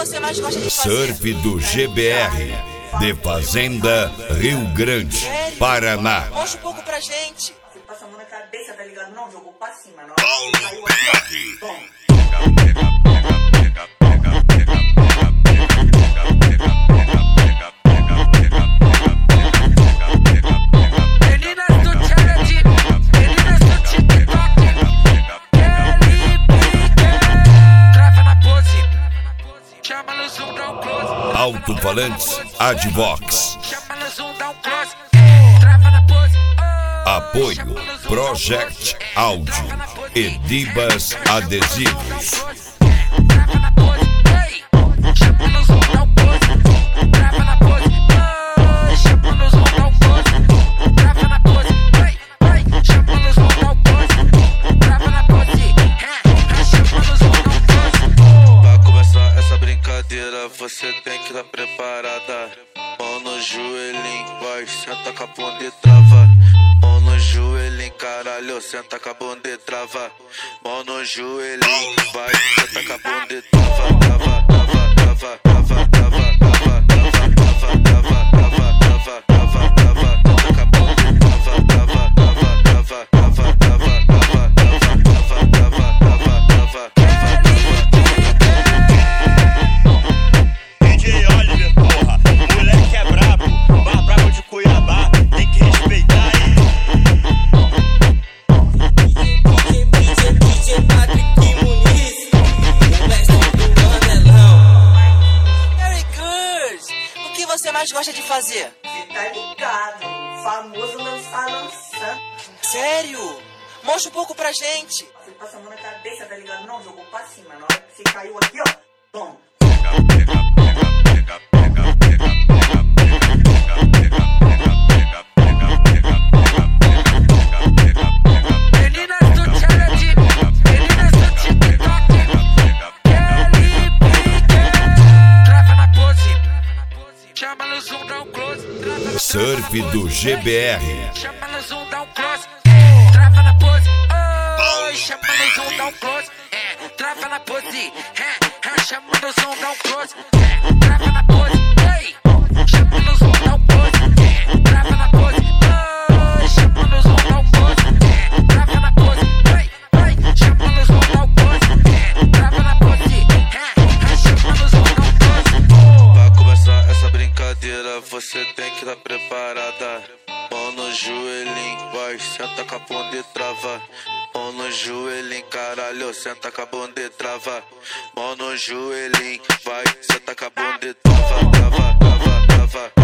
você mais gosta de fazer? Surf do GBR, de Fazenda, Rio Grande, Sério? Paraná. Mostra um pouco pra gente. Você passa a mão na cabeça, tá ligado? Não, jogou pra cima, não. Paulo Caiu aqui, BR. ó. Bom. Alto-falantes Advox. Apoio Project Audio e Dibas Adesivos. Você tem que estar preparada. Mão no joelhinho, vai, senta com a bunda e trava. Mão no joelhinho, caralho, senta com a bunda e trava. Mão no joelhinho, vai, senta com a bunda e trava. Trava, trava, trava, trava, trava, trava, trava, trava, trava, trava, trava, trava, senta com a bunda e trava, trava, trava, trava, trava, trava, trava, trava, trava, trava, trava. Você mais gosta de fazer? Você tá ligado? Famoso lançando. Sério? Mostra um pouco pra gente. Você passa a mão na cabeça, tá ligado? Não, jogou pra cima. Na hora que você caiu aqui, ó. Bom. Surf do GBR. Chama no zoom, dá um close. Trava na pose. Oi, chama no zoom, dá um close. Trava na pose. Chama no zoom, dá um close. Trava na pose. Chama no zoom, dá um close. Trava na pose. Oi, chama no zoom, dá um close. Trava na pose. Chama no zoom, dá um close. Trava na pose. Chama no zoom, dá um close. Vai começar essa brincadeira, você tem que estar preparada. Mão no joelhinho, vai, senta com a bunda e trava. Mão no joelhinho, caralho, senta com a bunda e trava. Mão no joelhinho, vai, senta com a bunda e trava, trava, trava, trava.